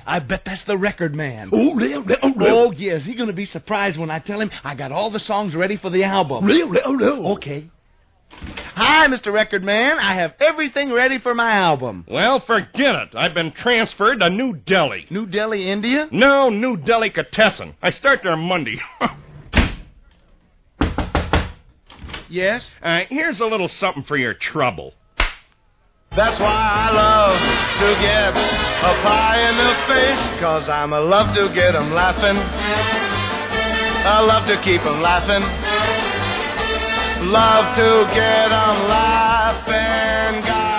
I bet that's the record man. Oh, really? Oh, yes. He's going to be surprised when I tell him I got all the songs ready for the album. Really? Okay. Hi, Mr. Record Man. I have everything ready for my album. Well, forget it. I've been transferred to New Delhi. New Delhi, India? No, New Delicatessen. I start there Monday. Yes? Here's a little something for your trouble. That's why I love to get a pie in the face, 'cause I'm a love to get 'em laughing. I love to keep 'em laughing. Love to get 'em laughing, God.